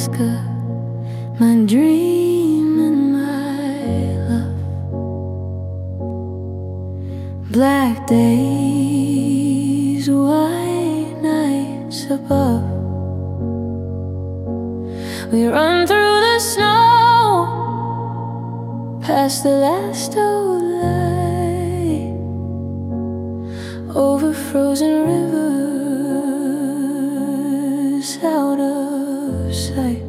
Alaska, my dream and my love. Black days, white nights above. We run through the snow, past the last old light, over frozen rivers, out of sight.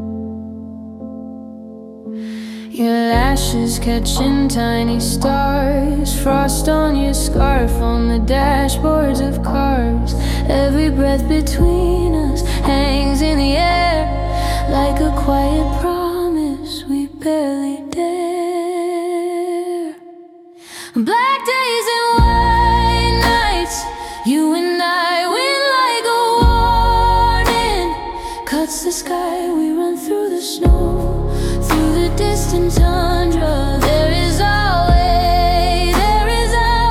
Your lashes catching tiny stars, frost on your scarf on the dashboards of cars. Every breath between us hangs in the air, like a quiet promise we barely dare. Black days and white nights, you and I win like a warning. Cuts the sky, we run through the snow, through the distant tundra. There is our way, there is our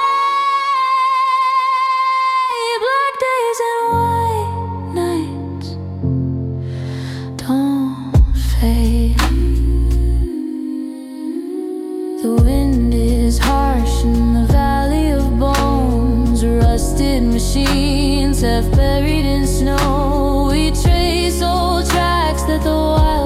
way. Black days and white nights don't fade. The wind is harsh in the valley of bones. Rusted machines half buried in snow. We trace old tracks that the wild